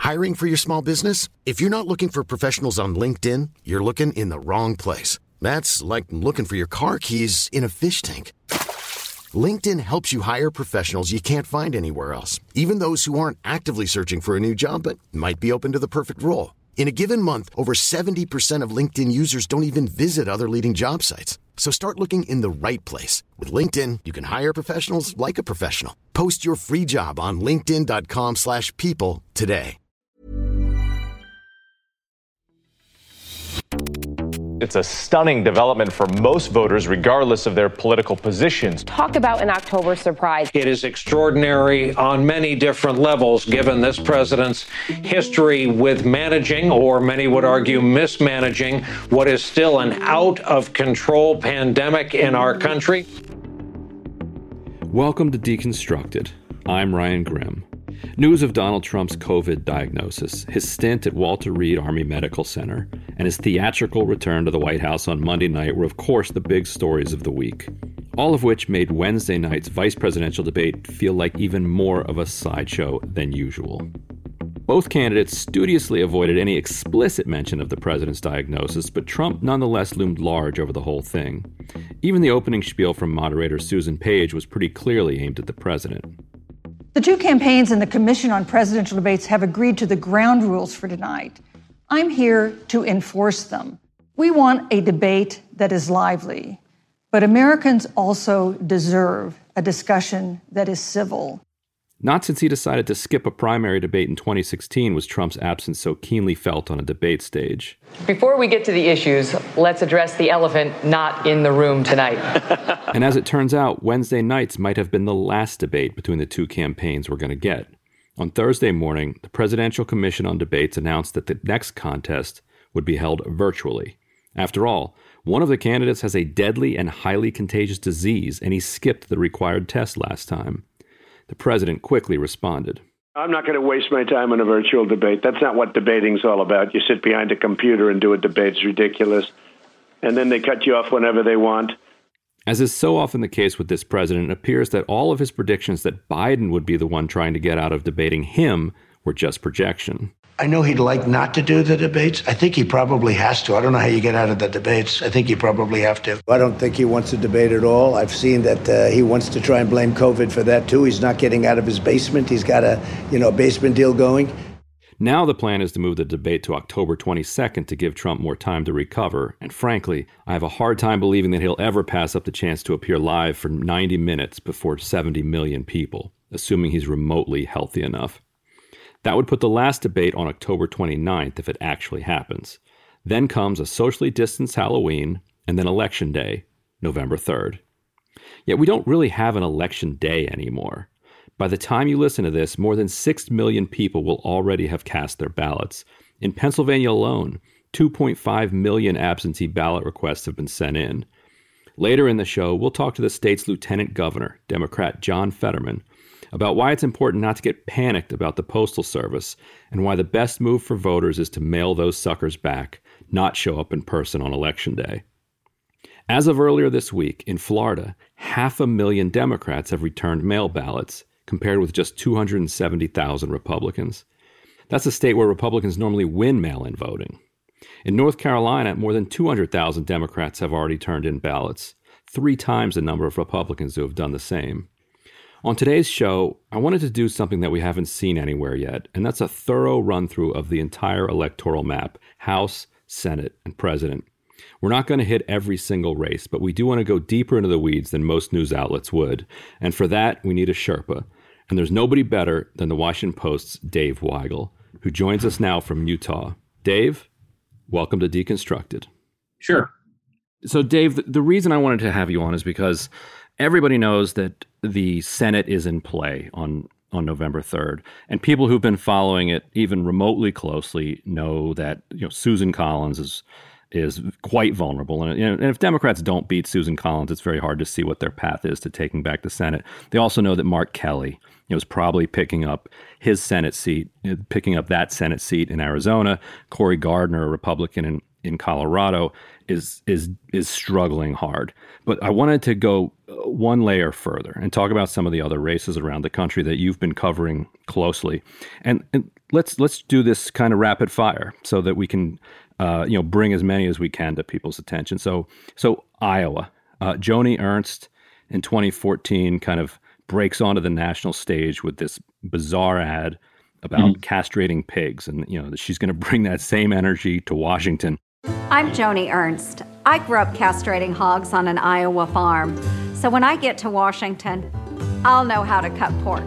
Hiring for your small business? If you're not looking for professionals on LinkedIn, you're looking in the wrong place. That's like looking for your car keys in a fish tank. LinkedIn helps you hire professionals you can't find anywhere else, even those who aren't actively searching for a new job but might be open to the perfect role. In a given month, over 70% of LinkedIn users don't even visit other leading job sites. So start looking in the right place. With LinkedIn, you can hire professionals like a professional. Post your free job on linkedin.com/people today. It's a stunning development for most voters, regardless of their political positions. Talk about an October surprise. It is extraordinary on many different levels, given this president's history with managing, or many would argue mismanaging, what is still an out-of-control pandemic in our country. Welcome to Deconstructed. I'm Ryan Grimm. News of Donald Trump's COVID diagnosis, his stint at Walter Reed Army Medical Center, and his theatrical return to the White House on Monday night were, of course, the big stories of the week. All of which made Wednesday night's vice presidential debate feel like even more of a sideshow than usual. Both candidates studiously avoided any explicit mention of the president's diagnosis, but Trump nonetheless loomed large over the whole thing. Even the opening spiel from moderator Susan Page was pretty clearly aimed at the president. The two campaigns and the Commission on Presidential Debates have agreed to the ground rules for tonight. I'm here to enforce them. We want a debate that is lively, but Americans also deserve a discussion that is civil. Not since he decided to skip a primary debate in 2016 was Trump's absence so keenly felt on a debate stage. Before we get to the issues, let's address the elephant not in the room tonight. And as it turns out, Wednesday nights might have been the last debate between the two campaigns we're going to get. On Thursday morning, the Presidential Commission on Debates announced that the next contest would be held virtually. After all, one of the candidates has a deadly and highly contagious disease, and he skipped the required test last time. The president quickly responded. I'm not going to waste my time on a virtual debate. That's not what debating's all about. You sit behind a computer and do a debate. It's ridiculous. And then they cut you off whenever they want. As is so often the case with this president, it appears that all of his predictions that Biden would be the one trying to get out of debating him were just projection. I know he'd like not to do the debates. I think he probably has to. I don't know how you get out of the debates. I think you probably have to. I don't think he wants to debate at all. I've seen that he wants to try and blame COVID for that, too. He's not getting out of his basement. He's got a basement deal going. Now the plan is to move the debate to October 22nd to give Trump more time to recover. And frankly, I have a hard time believing that he'll ever pass up the chance to appear live for 90 minutes before 70 million people, assuming he's remotely healthy enough. That would put the last debate on October 29th if it actually happens. Then comes a socially distanced Halloween, and then Election Day, November 3rd. Yet we don't really have an election day anymore. By the time you listen to this, more than 6 million people will already have cast their ballots. In Pennsylvania alone, 2.5 million absentee ballot requests have been sent in. Later in the show, we'll talk to the state's lieutenant governor, Democrat John Fetterman, about why it's important not to get panicked about the Postal Service and why the best move for voters is to mail those suckers back, not show up in person on Election Day. As of earlier this week, in Florida, 500,000 Democrats have returned mail ballots, compared with just 270,000 Republicans. That's a state where Republicans normally win mail-in voting. In North Carolina, more than 200,000 Democrats have already turned in ballots, 3 times the number of Republicans who have done the same. On today's show, I wanted to do something that we haven't seen anywhere yet, and that's a thorough run-through of the entire electoral map, House, Senate, and President. We're not going to hit every single race, but we do want to go deeper into the weeds than most news outlets would. And for that, we need a Sherpa. And there's nobody better than the Washington Post's Dave Weigel, who joins us now from Utah. Dave, welcome to Deconstructed. Sure. So, Dave, the reason I wanted to have you on is because everybody knows that the Senate is in play on November 3rd. And people who've been following it even remotely closely know that Susan Collins is quite vulnerable. And if Democrats don't beat Susan Collins, it's very hard to see what their path is to taking back the Senate. They also know that Mark Kelly is probably picking up his Senate seat, picking up that Senate seat in Arizona. Cory Gardner, a Republican in Colorado, is struggling hard. But I wanted to go one layer further and talk about some of the other races around the country that you've been covering closely. And let's do this kind of rapid fire so that we can bring as many as we can to people's attention. So Iowa, Joni Ernst in 2014 kind of breaks onto the national stage with this bizarre ad about castrating pigs, and that she's going to bring that same energy to Washington. I'm Joni Ernst. I grew up castrating hogs on an Iowa farm, so when I get to Washington, I'll know how to cut pork.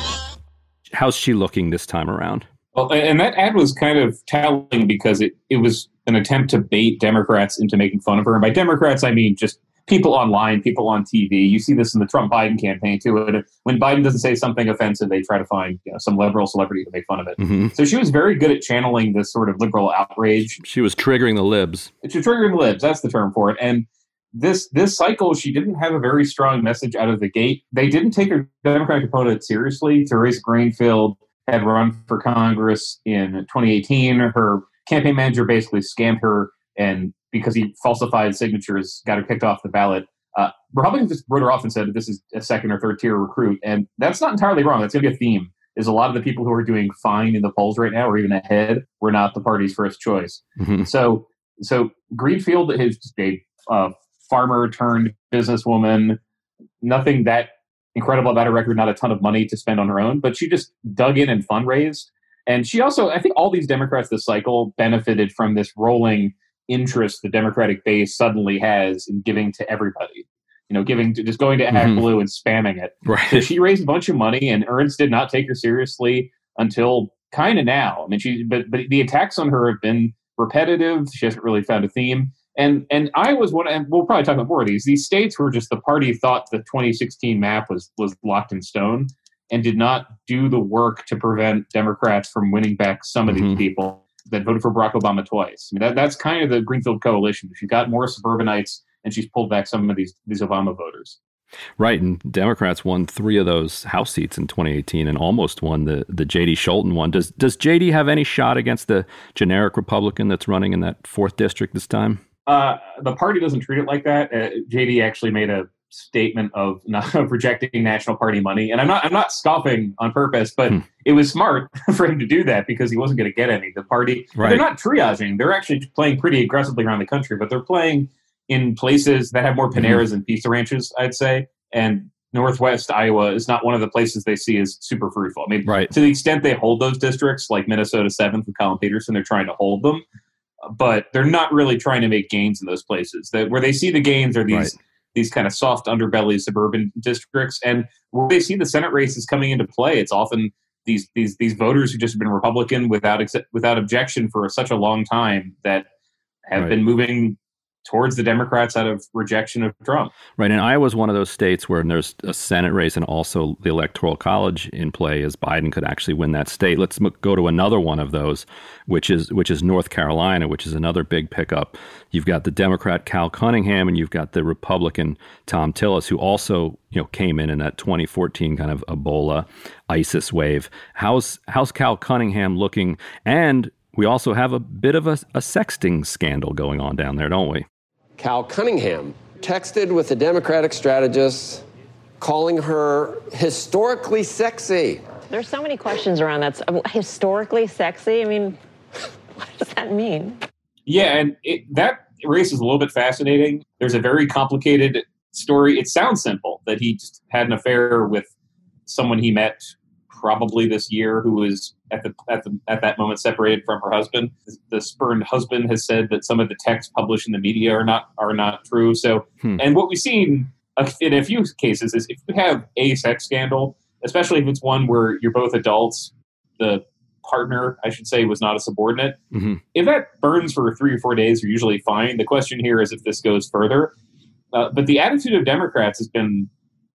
How's she looking this time around? Well, and that ad was kind of telling because it was an attempt to bait Democrats into making fun of her. And by Democrats, I mean just people online, people on TV. You see this in the Trump-Biden campaign, too. When Biden doesn't say something offensive, they try to find some liberal celebrity to make fun of it. Mm-hmm. So she was very good at channeling this sort of liberal outrage. She was triggering the libs. She was triggering the libs. That's the term for it. And this cycle, she didn't have a very strong message out of the gate. They didn't take her Democratic opponent seriously. Teresa Greenfield had run for Congress in 2018. Her campaign manager basically scammed her, and because he falsified signatures, got her kicked off the ballot. Republicans just wrote her off and said this is a second or third tier recruit. And that's not entirely wrong. That's going to be a theme, is a lot of the people who are doing fine in the polls right now or even ahead were not the party's first choice. Mm-hmm. So Greenfield is just a farmer turned businesswoman, nothing that incredible about her record, not a ton of money to spend on her own, but she just dug in and fundraised. And she also, I think all these Democrats this cycle benefited from this rolling interest the Democratic base suddenly has in giving to everybody, just going to ActBlue and spamming it. Right. So she raised a bunch of money, and Ernst did not take her seriously until kind of now. I mean, but the attacks on her have been repetitive. She hasn't really found a theme. And Iowa's one, and we'll probably talk about more of these. These states where just the party thought the 2016 map was locked in stone and did not do the work to prevent Democrats from winning back some of these people that voted for Barack Obama twice. I mean, that's kind of the Greenfield coalition. She got more suburbanites, and she's pulled back some of these Obama voters. Right, and Democrats won 3 of those House seats in 2018 and almost won the J.D. Scholten one. Does J.D. have any shot against the generic Republican that's running in that 4th district this time? The party doesn't treat it like that. JD actually made a statement of rejecting national party money, and I'm not scoffing on purpose, but it was smart for him to do that because he wasn't going to get any. The party, they're not triaging; they're actually playing pretty aggressively around the country, but they're playing in places that have more Paneras and pizza ranches, I'd say. And Northwest Iowa is not one of the places they see as super fruitful. I mean, to the extent they hold those districts, like Minnesota 7th with Colin Peterson, they're trying to hold them. But they're not really trying to make gains in those places. Where they see the gains are these kind of soft underbelly suburban districts, and where they see the Senate races coming into play, it's often these voters who just have been Republican without objection for such a long time that have been moving towards the Democrats out of rejection of Trump. Right, and Iowa's one of those states where there's a Senate race and also the Electoral College in play, as Biden could actually win that state. Let's go to another one of those, which is North Carolina, which is another big pickup. You've got the Democrat Cal Cunningham, and you've got the Republican Thom Tillis, who also came in that 2014 kind of Ebola ISIS wave. How's Cal Cunningham looking? And we also have a bit of a sexting scandal going on down there, don't we? Cal Cunningham texted with a Democratic strategist, calling her historically sexy. There's so many questions around that. Historically sexy? I mean, what does that mean? Yeah, and that race is a little bit fascinating. There's a very complicated story. It sounds simple, that he just had an affair with someone he met probably this year who was at that moment separated from her husband. The spurned husband has said that some of the texts published in the media are not true. So, and what we've seen in a few cases is if you have a sex scandal, especially if it's one where you're both adults, the partner, I should say, was not a subordinate. Mm-hmm. If that burns for 3 or 4 days, you're usually fine. The question here is if this goes further. But the attitude of Democrats has been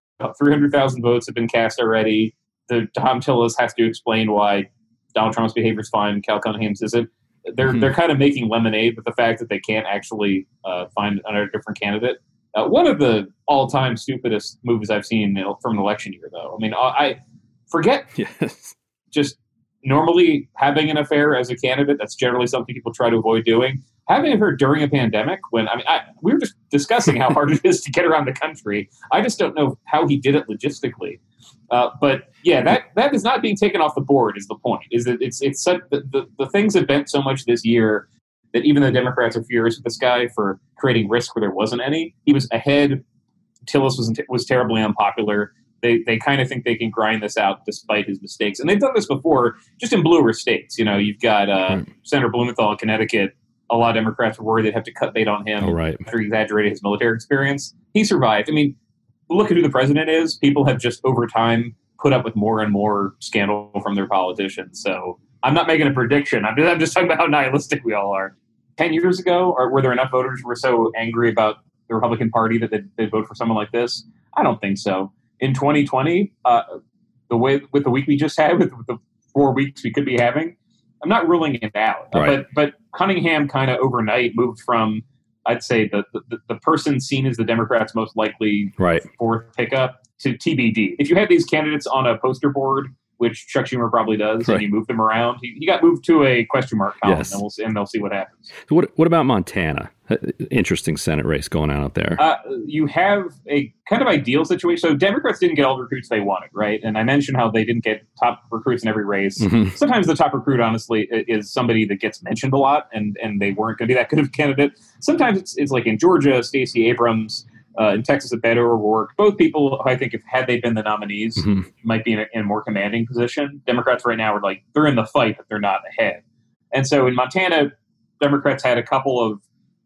300,000 votes have been cast already. The Thom Tillis has to explain why Donald Trump's behavior is fine, Cal Cunningham's isn't. They're kind of making lemonade with the fact that they can't actually find another different candidate. One of the all-time stupidest moves I've seen from an election year, though. I mean, I forget just normally having an affair as a candidate. That's generally something people try to avoid doing. having her during a pandemic when, we were just discussing how hard it is to get around the country. I just don't know how he did it logistically. But yeah, that is not being taken off the board is the point, is that it's such, the things have bent so much this year that even the Democrats are furious with this guy for creating risk where there wasn't any. He was ahead. Tillis was terribly unpopular. They kind of think they can grind this out despite his mistakes. And they've done this before, just in bluer states. You know, you've got Senator Blumenthal in Connecticut. A lot of Democrats were worried they'd have to cut bait on him after he exaggerated his military experience. He survived. I mean, look at who the president is. People have just over time put up with more and more scandal from their politicians. So I'm not making a prediction. I'm just talking about how nihilistic we all are. 10 years ago, were there enough voters who were so angry about the Republican Party that they'd vote for someone like this? I don't think so. In 2020, with the week we just had, with the 4 weeks we could be having, I'm not ruling it out. Right. But Cunningham kind of overnight moved from, I'd say, the person seen as the Democrats' most likely fourth pickup to TBD. If you had these candidates on a poster board, which Chuck Schumer probably does, and you move them around, he got moved to a question mark column, and they'll see what happens. So what about Montana? Interesting Senate race going on out there. You have a kind of ideal situation. So Democrats didn't get all the recruits they wanted, right? And I mentioned how they didn't get top recruits in every race. Mm-hmm. Sometimes the top recruit, honestly, is somebody that gets mentioned a lot, and they weren't going to be that good of a candidate. Sometimes it's like in Georgia, Stacey Abrams. In Texas, Beto O'Rourke. Both people, I think, had they been the nominees, might be in a more commanding position. Democrats right now are like, they're in the fight, but they're not ahead. And so in Montana, Democrats had a couple of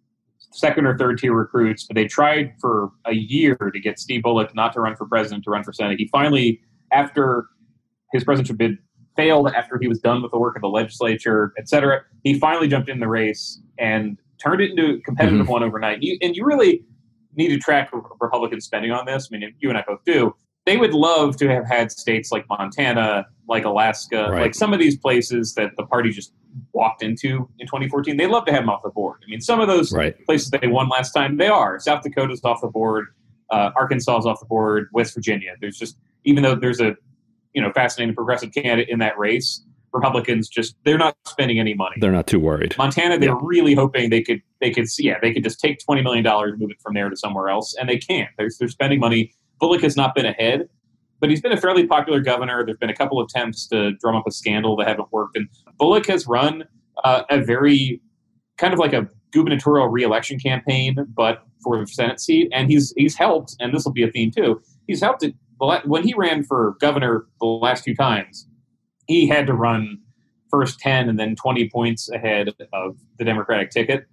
second or third tier recruits, but they tried for a year to get Steve Bullock not to run for president, to run for Senate. He finally, after his presidential bid failed, after he was done with the work of the legislature, et cetera, he finally jumped in the race and turned it into a competitive one overnight. And you really need to track Republican spending on this. I mean, you and I both do. They would love to have had states like Montana, like Alaska, like some of these places that the party just walked into in 2014. They'd love to have them off the board. I mean, some of those places they won last time, they are. South Dakota's off the board. Arkansas is off the board. West Virginia. There's just, even though there's a fascinating progressive candidate in that race, Republicans they're not spending any money. They're not too worried. Montana, they're really hoping they could just take $20 million and move it from there to somewhere else, and they can't. They're spending money. Bullock has not been ahead, but he's been a fairly popular governor. There's been a couple of attempts to drum up a scandal that haven't worked, and Bullock has run a very kind of like a gubernatorial re-election campaign, but for the Senate seat, and he's helped, and this will be a theme too. He's helped it when he ran for governor the last few times. He had to run first 10 and then 20 points ahead of the Democratic ticket.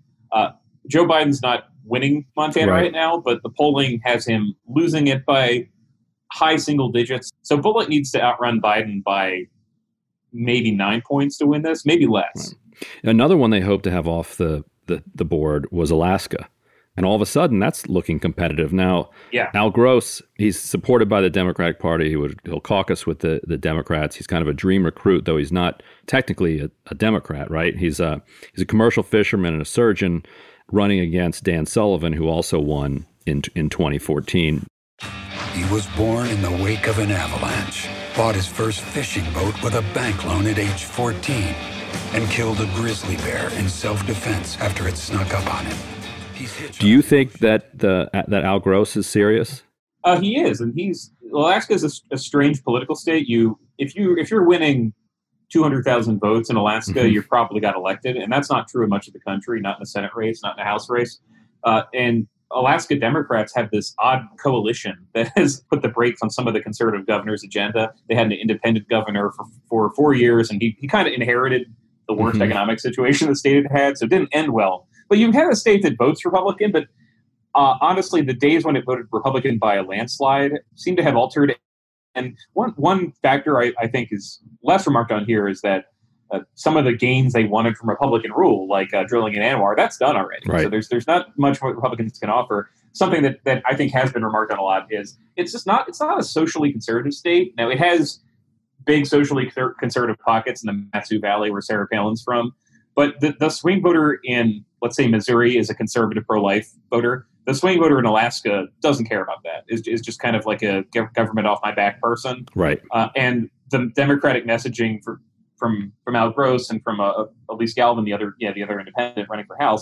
Joe Biden's not winning Montana right now, but the polling has him losing it by high single digits. So Bullock needs to outrun Biden by maybe 9 points to win this, maybe less. Another one they hope to have off the board was Alaska. And all of a sudden, that's looking competitive. Now, Al Gross, he's supported by the Democratic Party. He'll caucus with the Democrats. He's kind of a dream recruit, though he's not technically a Democrat, right? He's a commercial fisherman and a surgeon running against Dan Sullivan, who also won in 2014. He was born in the wake of an avalanche, bought his first fishing boat with a bank loan at age 14, and killed a grizzly bear in self-defense after it snuck up on him. Do you think that that Al Gross is serious? He is, and Alaska is a strange political state. If you're winning 200,000 votes in Alaska, you're probably got elected, and that's not true in much of the country. Not in a Senate race, not in a House race. And Alaska Democrats have this odd coalition that has put the brakes on some of the conservative governor's agenda. They had an independent governor for 4 years, and he kind of inherited the worst economic situation the state had, so it didn't end well. But you have a state that votes Republican, but honestly, the days when it voted Republican by a landslide seem to have altered. And one factor I think is less remarked on here is that some of the gains they wanted from Republican rule, like drilling in ANWR, that's done already. Right. So there's not much what Republicans can offer. Something that I think has been remarked on a lot is it's not a socially conservative state. Now, it has big socially conservative pockets in the Matsu Valley where Sarah Palin's from. But the swing voter in, let's say, Missouri is a conservative pro-life voter. The swing voter in Alaska doesn't care about that. Is just kind of like a government off my back person. Right. And the Democratic messaging from Al Gross and from Elise Galvin, the other independent running for House,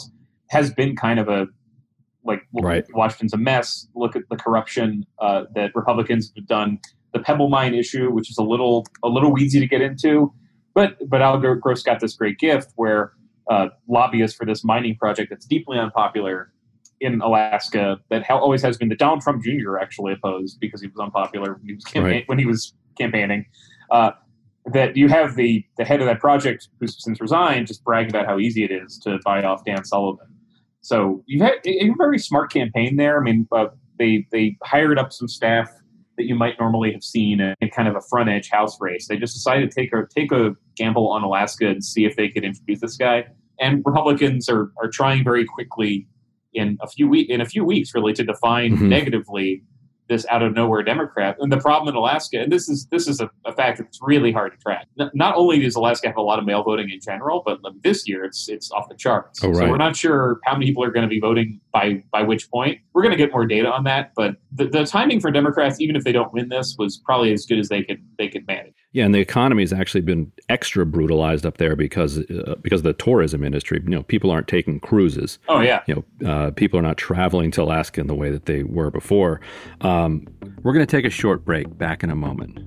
has been kind of a, like, right. Washington's a mess. Look at the corruption that Republicans have done. The Pebble Mine issue, which is a little weedsy to get into, but Al Gross got this great gift where lobbyists for this mining project that's deeply unpopular in Alaska, that always has been, that Donald Trump Jr. actually opposed because he was unpopular when he was campaigning. That you have the head of that project, who's since resigned, just bragging about how easy it is to buy off Dan Sullivan. So you've had a very smart campaign there. I mean, they hired up some staff that you might normally have seen in kind of a front edge House race. They just decided to take a gamble on Alaska and see if they could introduce this guy. And Republicans are trying very quickly in a few weeks really to define negatively this out of nowhere Democrat. And the problem in Alaska, and this is a fact that's really hard to track. Not only does Alaska have a lot of mail voting in general, but this year it's off the charts. Oh, right. So we're not sure how many people are going to be voting by which point. We're going to get more data on that, but the timing for Democrats, even if they don't win this, was probably as good as they could manage. Yeah, and the economy has actually been extra brutalized up there because of the tourism industry. You know, people aren't taking cruises. Oh yeah. You know, people are not traveling to Alaska in the way that they were before. We're going to take a short break. Back in a moment.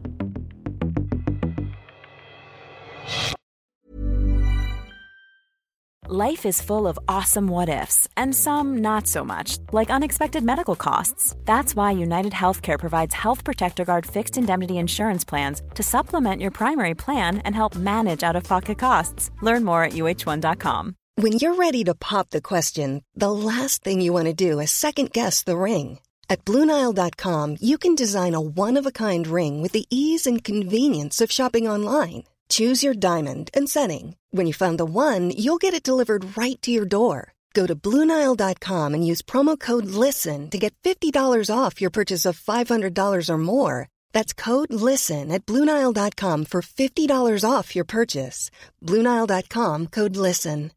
Life is full of awesome what-ifs, and some not so much, like unexpected medical costs. That's why United Healthcare provides Health Protector Guard fixed indemnity insurance plans to supplement your primary plan and help manage out-of-pocket costs. Learn more at UH1.com. When you're ready to pop the question, the last thing you want to do is second-guess the ring. At BlueNile.com, you can design a one-of-a-kind ring with the ease and convenience of shopping online. Choose your diamond and setting. When you find the one, you'll get it delivered right to your door. Go to BlueNile.com and use promo code LISTEN to get $50 off your purchase of $500 or more. That's code LISTEN at BlueNile.com for $50 off your purchase. BlueNile.com, code LISTEN.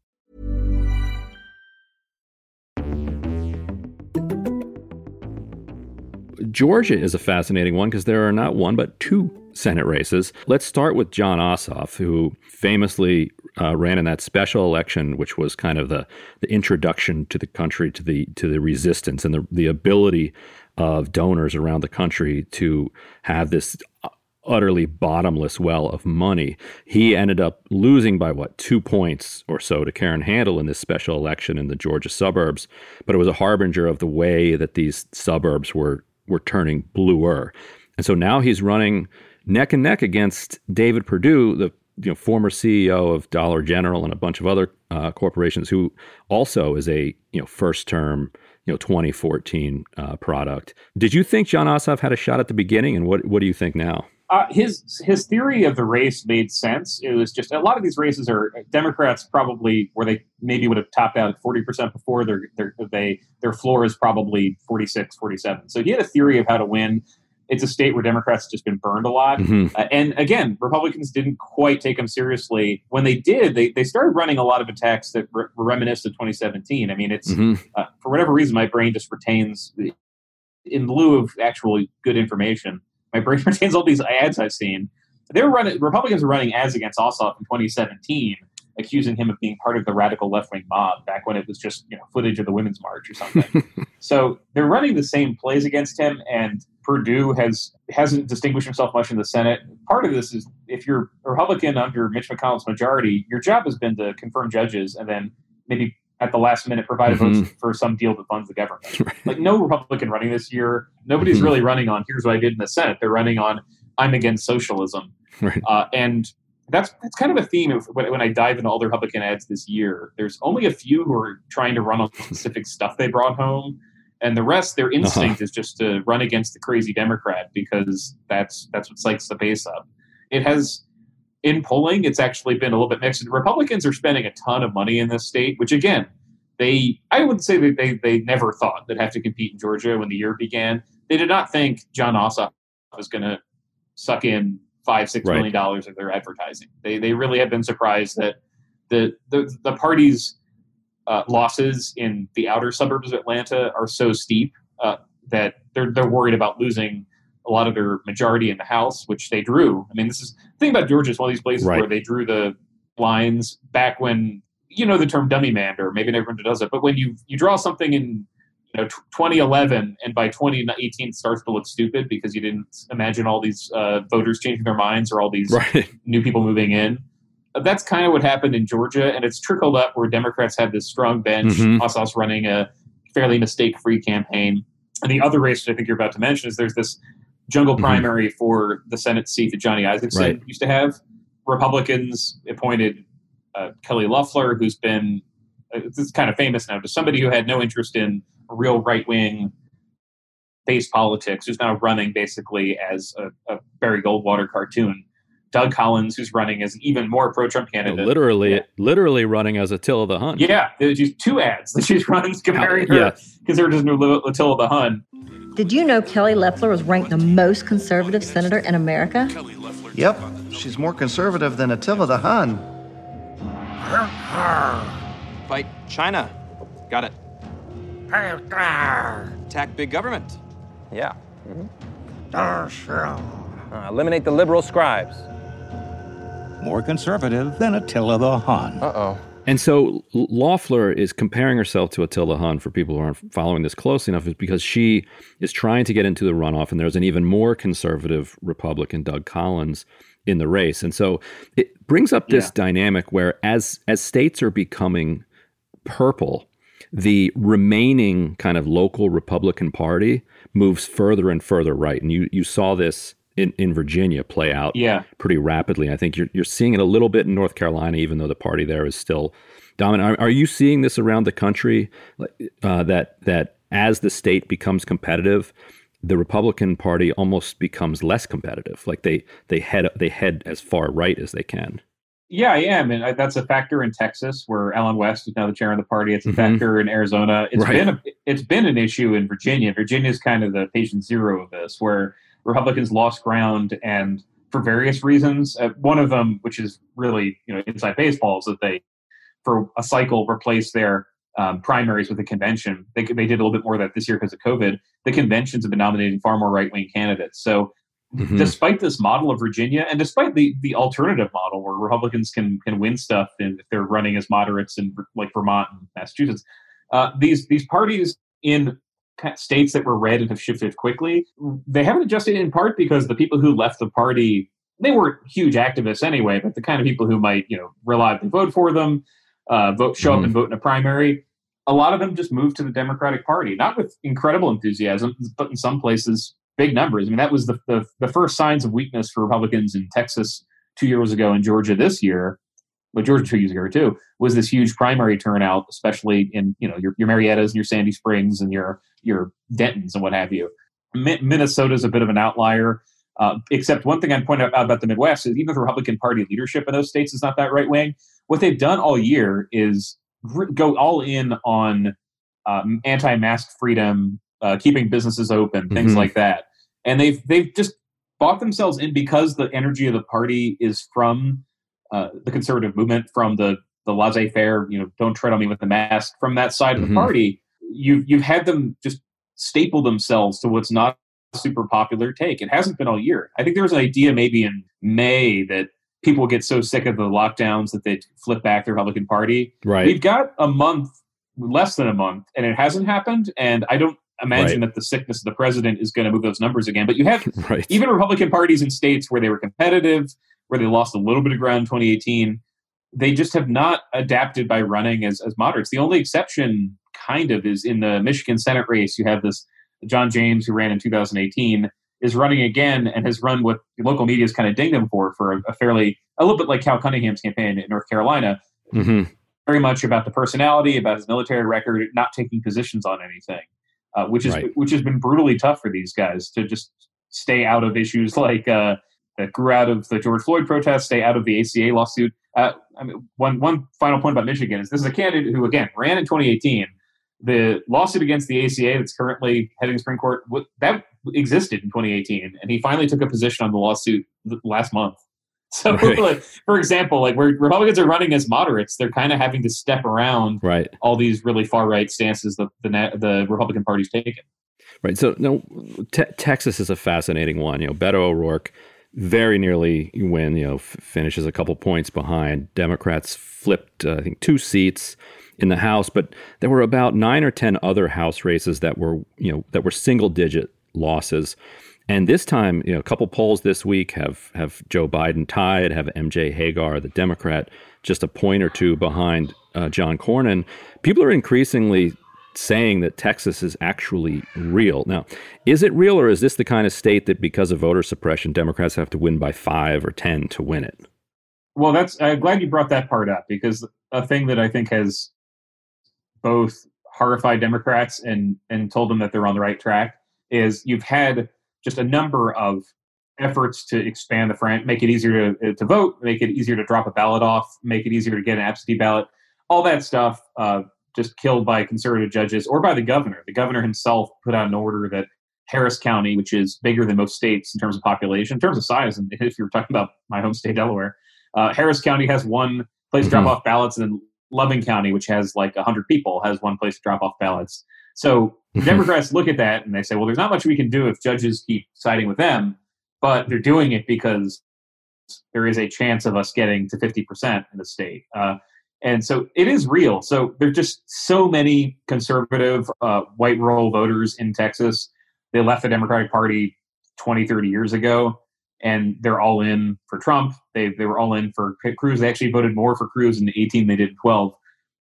Georgia is a fascinating one because there are not one but two Senate races. Let's start with Jon Ossoff, who famously ran in that special election, which was kind of the introduction to the country to the resistance and the ability of donors around the country to have this utterly bottomless well of money. He ended up losing by 2 points or so to Karen Handel in this special election in the Georgia suburbs, but it was a harbinger of the way that these suburbs were turning bluer. And so now he's running neck and neck against David Perdue, the former CEO of Dollar General and a bunch of other corporations, who also is a first term 2014 product. Did you think Jon Ossoff had a shot at the beginning, and what do you think now? His theory of the race made sense. It was just a lot of these races are Democrats probably where they maybe would have topped out at 40% before. Their floor is probably 46, 47. So he had a theory of how to win. It's a state where Democrats have just been burned a lot. And again, Republicans didn't quite take him seriously. When they did, they started running a lot of attacks that were reminiscent of 2017. I mean, it's for whatever reason, my brain just retains, in lieu of actually good information, my brain retains all these ads I've seen. Republicans were running ads against Ossoff in 2017, accusing him of being part of the radical left-wing mob back when it was just footage of the Women's March or something. So they're running the same plays against him, and Perdue hasn't distinguished himself much in the Senate. Part of this is if you're a Republican under Mitch McConnell's majority, your job has been to confirm judges and then maybe at the last minute provide votes for some deal that funds the government. Like no Republican running this year, nobody's really running on here's what I did in the Senate. They're running on I'm against socialism. And that's kind of a theme of when I dive into all the Republican ads this year. There's only a few who are trying to run on specific stuff they brought home. And the rest, their instinct is just to run against the crazy Democrat because that's what psychs the base up. It has, in polling, it's actually been a little bit mixed. Republicans are spending a ton of money in this state, which again, I would say that they never thought they'd have to compete in Georgia when the year began. They did not think Jon Ossoff was going to suck in $5-6 million of their advertising. They really have been surprised that the party's losses in the outer suburbs of Atlanta are so steep that they're worried about losing a lot of their majority in the House, which they drew. I mean, this is the thing about Georgia is one of these places where they drew the lines back when you know the term dummy man, or maybe everyone does it, but when you draw something in 2011 and by 2018 it starts to look stupid because you didn't imagine all these voters changing their minds or all these new people moving in. That's kind of what happened in Georgia, and it's trickled up where Democrats had this strong bench, Ossoff's running a fairly mistake-free campaign. And the other race that I think you're about to mention is there's this jungle primary for the Senate seat that Johnny Isakson used to have. Republicans appointed Kelly Loeffler, who's been this is kind of famous now, to somebody who had no interest in real right-wing based politics, who's now running basically as a Barry Goldwater cartoon. Doug Collins, who's running as an even more pro-Trump candidate. Literally running as Attila the Hun. Yeah, there's just 2 ads that she's running comparing her because they're just new Attila the Hun. Did you know Kelly Loeffler was ranked the most conservative senator in America? Yep, she's more conservative than Attila the Hun. Fight China. Got it. Attack big government. Yeah. Eliminate the liberal scribes. More conservative than Attila the Hun. Uh-oh. And so Loeffler is comparing herself to Attila Hun, for people who aren't following this closely enough, is because she is trying to get into the runoff, and there's an even more conservative Republican, Doug Collins, in the race. And so it brings up this dynamic where as states are becoming purple, the remaining kind of local Republican Party moves further and further right. And you saw this in Virginia play out pretty rapidly. I think you're seeing it a little bit in North Carolina, even though the party there is still dominant. Are you seeing this around the country, that as the state becomes competitive, the Republican Party almost becomes less competitive? Like they head as far right as they can. Yeah, I am. And that's a factor in Texas, where Ellen West is now the chair of the party. It's a factor in Arizona. It's been an issue in Virginia. Virginia is kind of the patient zero of this, where Republicans lost ground, and for various reasons. One of them, which is really inside baseball, is that they, for a cycle, replaced their primaries with a convention. They did a little bit more of that this year because of COVID. The conventions have been nominating far more right-wing candidates. So despite this model of Virginia, and despite the alternative model where Republicans can win stuff if they're running as moderates in like Vermont and Massachusetts, these parties in states that were red and have shifted quickly, they haven't adjusted, in part because the people who left the party, they weren't huge activists anyway, but the kind of people who might reliably vote for them, show up and vote in a primary, a lot of them just moved to the Democratic Party, not with incredible enthusiasm, but in some places big numbers. I mean, that was the first signs of weakness for Republicans in Texas 2 years ago, and Georgia this year, but Georgia 2 years ago too, was this huge primary turnout, especially in your Mariettas and your Sandy Springs and your Dentons and what have you. Minnesota's a bit of an outlier, except one thing I'd point out about the Midwest is even the Republican Party leadership in those states is not that right wing. What they've done all year is go all in on anti-mask freedom, keeping businesses open, things like that, and they've just bought themselves in because the energy of the party is from the conservative movement, from the laissez-faire, don't tread on me with the mask, from that side of the party. You've had them just staple themselves to what's not a super popular take. It hasn't been all year. I think there was an idea maybe in May that people get so sick of the lockdowns that they'd flip back the Republican Party. Right. We've got a month, less than a month, and it hasn't happened. And I don't imagine that the sickness of the president is going to move those numbers again. But you have even Republican parties in states where they were competitive, where they lost a little bit of ground in 2018. They just have not adapted by running as moderates. The only exception kind of is in the Michigan Senate race. You have this John James, who ran in 2018, is running again and has run what local media has kind of dinged him for a little bit like Cal Cunningham's campaign in North Carolina. Very much about the personality, about his military record, not taking positions on anything, which has been brutally tough for these guys to just stay out of issues like that grew out of the George Floyd protests, stay out of the ACA lawsuit. One final point about Michigan is this is a candidate who, again, ran in 2018. The lawsuit against the ACA that's currently heading to the Supreme Court, that existed in 2018, and he finally took a position on the lawsuit last month. So, for example, where Republicans are running as moderates, they're kind of having to step around all these really far-right stances that the Republican Party's taken. Right. So, Texas is a fascinating one. Beto O'Rourke very nearly win, finishes a couple points behind. Democrats flipped, I think, 2 seats in the House, but there were about 9 or 10 other House races that were single-digit losses. And this time, a couple polls this week have Joe Biden tied, have MJ Hagar, the Democrat, just a point or two behind John Cornyn. People are increasingly saying that Texas is actually real. Now, is it real, or is this the kind of state that because of voter suppression, Democrats have to win by 5 or 10 to win it? Well, I'm glad you brought that part up, because a thing that I think has both horrified Democrats and told them that they're on the right track is you've had just a number of efforts to expand the franchise, make it easier to vote, make it easier to drop a ballot off, make it easier to get an absentee ballot. All that stuff just killed by conservative judges or by the governor. The governor himself put out an order that Harris County, which is bigger than most states in terms of population, in terms of size, and if you're talking about my home state, Delaware, Harris County has one place to drop off ballots, and Loving County, which has like 100 people, has one place to drop off ballots. So Democrats look at that and they say, well, there's not much we can do if judges keep siding with them, but they're doing it because there is a chance of us getting to 50% in the state. And so it is real. So there's just so many conservative white rural voters in Texas. They left the Democratic Party 20, 30 years ago, and they're all in for Trump. They were all in for Cruz. They actually voted more for Cruz in 2018 than they did in 2012.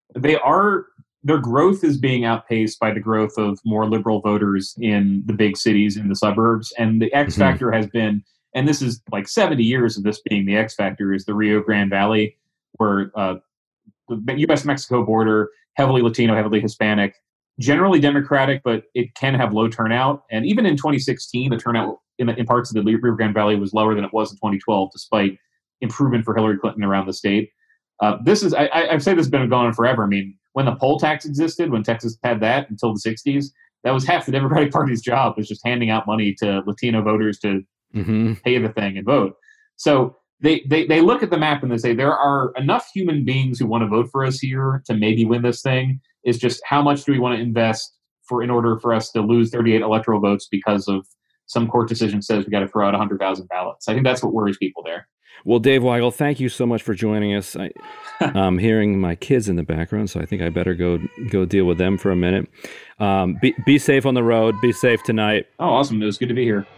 Their growth is being outpaced by the growth of more liberal voters in the big cities, in the suburbs. And the X factor has been, and this is like 70 years of this being the X factor, is the Rio Grande Valley, where the U.S.-Mexico border, heavily Latino, heavily Hispanic, generally Democratic, but it can have low turnout. And even in 2016, the turnout in parts of the Rio Grande Valley was lower than it was in 2012, despite improvement for Hillary Clinton around the state. I've said this has been going on forever. I mean, when the poll tax existed, when Texas had that until the 60s, that was half the Democratic Party's job, was just handing out money to Latino voters to pay the thing and vote. So they look at the map and they say, there are enough human beings who want to vote for us here to maybe win this thing. It's just how much do we want to invest in order for us to lose 38 electoral votes because of some court decision says we got to throw out 100,000 ballots. I think that's what worries people there. Well, Dave Weigel, thank you so much for joining us. I'm hearing my kids in the background, so I think I better go deal with them for a minute. Be safe on the road. Be safe tonight. Oh, awesome. It was good to be here.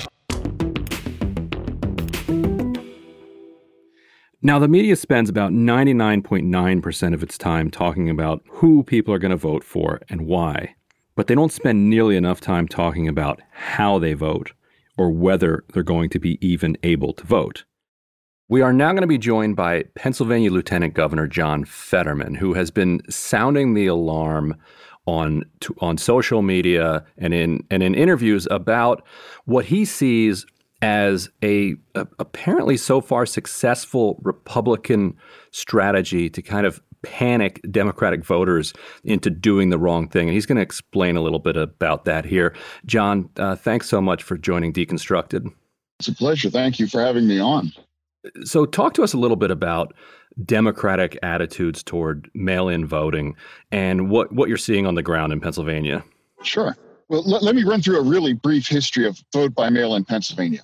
Now, the media spends about 99.9% of its time talking about who people are going to vote for and why, but they don't spend nearly enough time talking about how they vote or whether they're going to be even able to vote. We are now going to be joined by Pennsylvania Lieutenant Governor John Fetterman, who has been sounding the alarm on social media and in interviews about what he sees as a apparently so far successful Republican strategy to kind of panic Democratic voters into doing the wrong thing. And he's going to explain a little bit about that here. John, thanks so much for joining Deconstructed. It's a pleasure. Thank you for having me on. So talk to us a little bit about Democratic attitudes toward mail-in voting and what you're seeing on the ground in Pennsylvania. Sure. Well, let me run through a really brief history of vote by mail in Pennsylvania.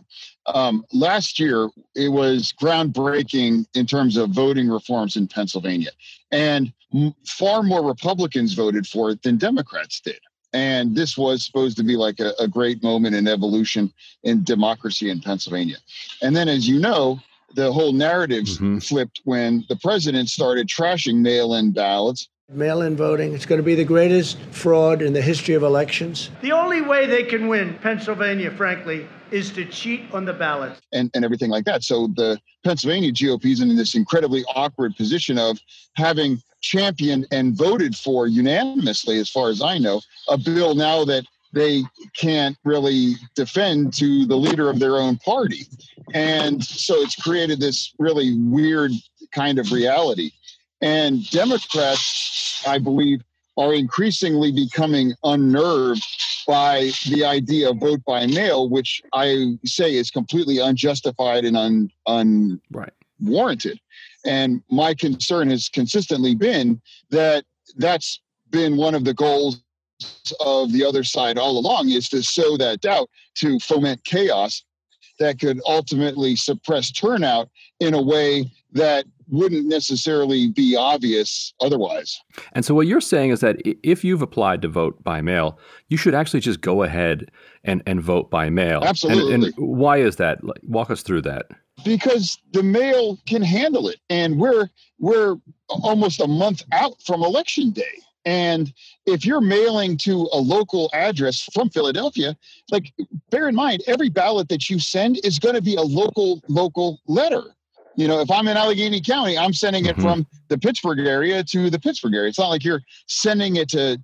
Last year, it was groundbreaking in terms of voting reforms in Pennsylvania. And far more Republicans voted for it than Democrats did. And this was supposed to be like a great moment in evolution in democracy in Pennsylvania. And then, as you know, the whole narrative flipped when the president started trashing mail-in ballots. Mail-in voting, it's going to be the greatest fraud in the history of elections. The only way they can win Pennsylvania, frankly, is to cheat on the ballots. And everything like that. So the Pennsylvania GOP is in this incredibly awkward position of having championed and voted for unanimously, as far as I know, a bill now that they can't really defend to the leader of their own party. And so it's created this really weird kind of reality. And Democrats, I believe, are increasingly becoming unnerved by the idea of vote by mail, which I say is completely unjustified and unwarranted. And my concern has consistently been that that's been one of the goals of the other side all along, is to sow that doubt, to foment chaos, that could ultimately suppress turnout in a way that wouldn't necessarily be obvious otherwise. And so what you're saying is that if you've applied to vote by mail, you should actually just go ahead and vote by mail. Absolutely. And why is that? Walk us through that. Because the mail can handle it. And we're almost a month out from Election Day. And if you're mailing to a local address from Philadelphia, like, bear in mind, every ballot that you send is going to be a local letter. You know, if I'm in Allegheny County, I'm sending it from the Pittsburgh area to the Pittsburgh area. It's not like you're sending it to,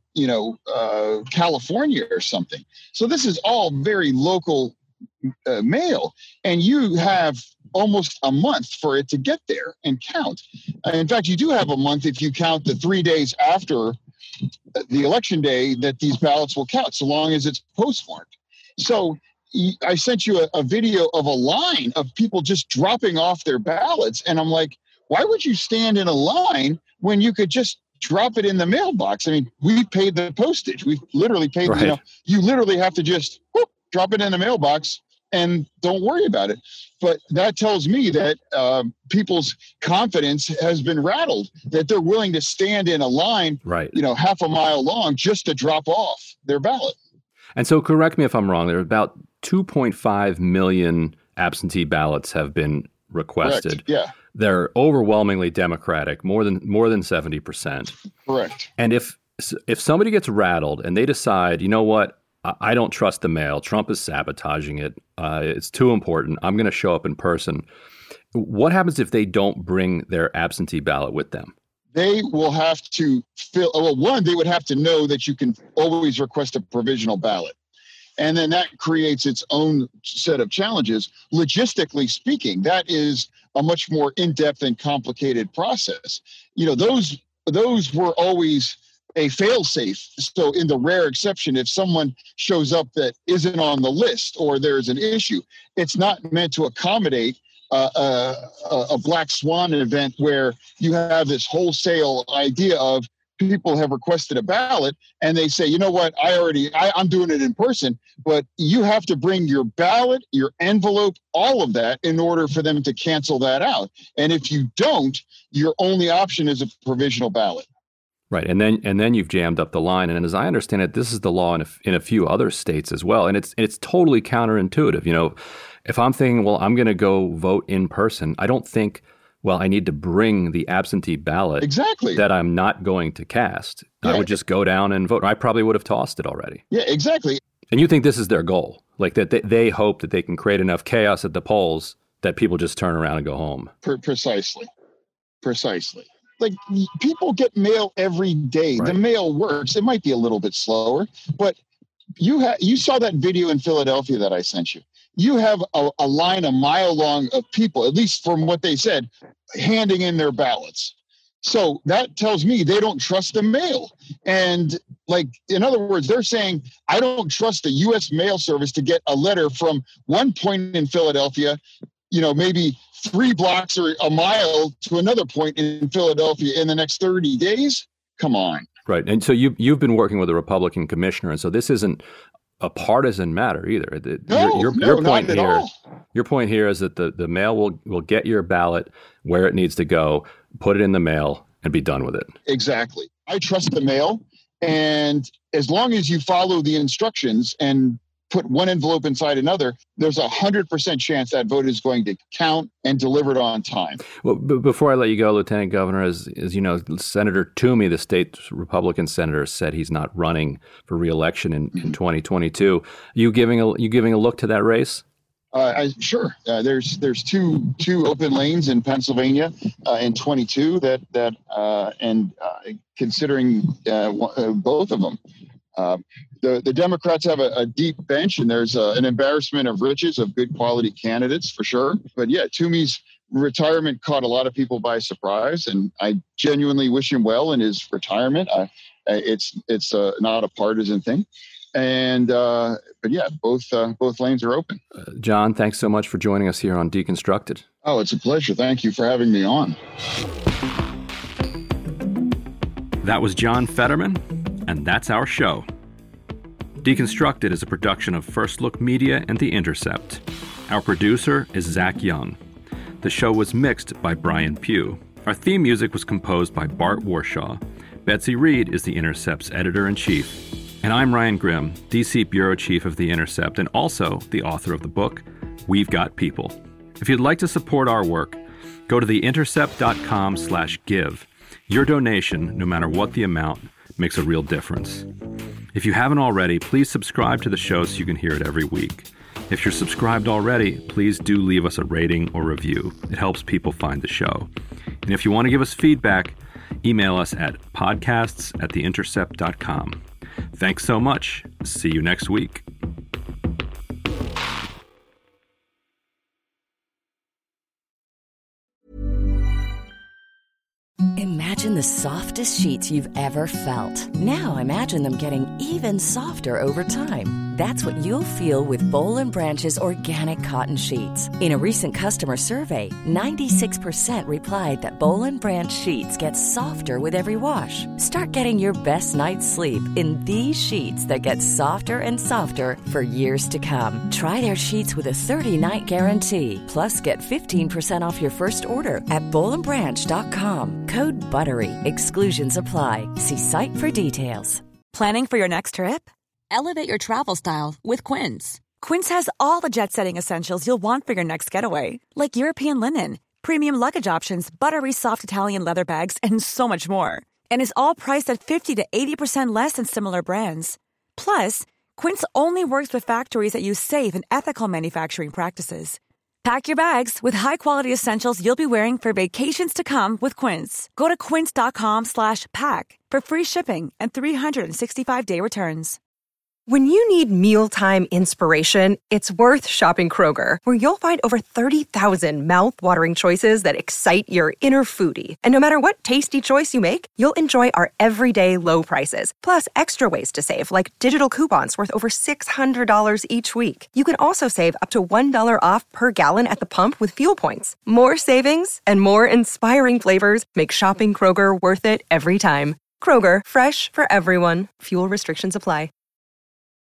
California or something. So this is all very local mail, and you have almost a month for it to get there and count. In fact, you do have a month if you count the 3 days after the election day that these ballots will count, so long as it's postmarked. So I sent you a video of a line of people just dropping off their ballots. And I'm like, why would you stand in a line when you could just drop it in the mailbox? I mean, we paid the postage. We've literally paid, right. You literally have to just drop it in the mailbox and don't worry about it. But that tells me that people's confidence has been rattled, that they're willing to stand in a line, right, half a mile long just to drop off their ballot. And so correct me if I'm wrong, there are about 2.5 million absentee ballots have been requested. Correct. Yeah. They're overwhelmingly Democratic, more than 70%. Correct. And if somebody gets rattled and they decide, you know what, I don't trust the mail, Trump is sabotaging it, it's too important, I'm going to show up in person. What happens if they don't bring their absentee ballot with them? They will have to they would have to know that you can always request a provisional ballot. And then that creates its own set of challenges. Logistically speaking, that is a much more in-depth and complicated process. Those were always a fail-safe. So in the rare exception, if someone shows up that isn't on the list or there's an issue, it's not meant to accommodate a black swan event where you have this wholesale idea of people have requested a ballot and they say, you know what, I'm doing it in person, but you have to bring your ballot, your envelope, all of that in order for them to cancel that out. And if you don't, your only option is a provisional ballot. Right. And then you've jammed up the line. And as I understand it, this is the law in a few other states as well. And it's totally counterintuitive. If I'm thinking, well, I'm going to go vote in person, I don't think, well, I need to bring the absentee ballot exactly that I'm not going to cast. Yeah. I would just go down and vote. I probably would have tossed it already. Yeah, exactly. And you think this is their goal, like that they hope that they can create enough chaos at the polls that people just turn around and go home. Precisely. Like, people get mail every day. Right. The mail works. It might be a little bit slower, but you saw that video in Philadelphia that I sent you. You have a line a mile long of people, at least from what they said, handing in their ballots. So that tells me they don't trust the mail. And in other words, they're saying, I don't trust the U.S. mail service to get a letter from one point in Philadelphia, maybe 3 blocks or a mile to another point in Philadelphia in the next 30 days. Come on. Right. And so you've been working with a Republican commissioner. And so this isn't a partisan matter either. Your point here, all. Your point here is that the mail will get your ballot where it needs to go, put it in the mail, and be done with it. Exactly. I trust the mail, and as long as you follow the instructions and put one envelope inside another, there's 100% chance that vote is going to count and delivered on time. Well, before I let you go, Lieutenant Governor, as you know, Senator Toomey, the state Republican senator, said he's not running for re-election in 2022. You giving a look to that race? Sure. There's two open lanes in Pennsylvania in 22 and considering both of them. The Democrats have a deep bench, and there's an embarrassment of riches of good quality candidates for sure. But yeah, Toomey's retirement caught a lot of people by surprise, and I genuinely wish him well in his retirement. It's not a partisan thing. And but yeah, both lanes are open. John, thanks so much for joining us here on Deconstructed. Oh, it's a pleasure. Thank you for having me on. That was John Fetterman, and that's our show. Deconstructed is a production of First Look Media and The Intercept. Our producer is Zach Young. The show was mixed by Brian Pugh. Our theme music was composed by Bart Warshaw. Betsy Reed is The Intercept's editor-in-chief. And I'm Ryan Grimm, DC Bureau Chief of The Intercept and also the author of the book, We've Got People. If you'd like to support our work, go to theintercept.com/give. Your donation, no matter what the amount, makes a real difference. If you haven't already, please subscribe to the show so you can hear it every week. If you're subscribed already, please do leave us a rating or review. It helps people find the show. And if you want to give us feedback, email us at podcasts@theintercept.com. Thanks so much. See you next week. Imagine the softest sheets you've ever felt. Now imagine them getting even softer over time. That's what you'll feel with Boll & Branch's organic cotton sheets. In a recent customer survey, 96% replied that Boll & Branch sheets get softer with every wash. Start getting your best night's sleep in these sheets that get softer and softer for years to come. Try their sheets with a 30-night guarantee. Plus, get 15% off your first order at bollandbranch.com. Code BUTTERY. Exclusions apply. See site for details. Planning for your next trip? Elevate your travel style with Quince. Quince has all the jet-setting essentials you'll want for your next getaway, like European linen, premium luggage options, buttery soft Italian leather bags, and so much more. And is all priced at 50 to 80% less than similar brands. Plus, Quince only works with factories that use safe and ethical manufacturing practices. Pack your bags with high-quality essentials you'll be wearing for vacations to come with Quince. Go to quince.com/pack for free shipping and 365-day returns. When you need mealtime inspiration, it's worth shopping Kroger, where you'll find over 30,000 mouth-watering choices that excite your inner foodie. And no matter what tasty choice you make, you'll enjoy our everyday low prices, plus extra ways to save, like digital coupons worth over $600 each week. You can also save up to $1 off per gallon at the pump with fuel points. More savings and more inspiring flavors make shopping Kroger worth it every time. Kroger, fresh for everyone. Fuel restrictions apply.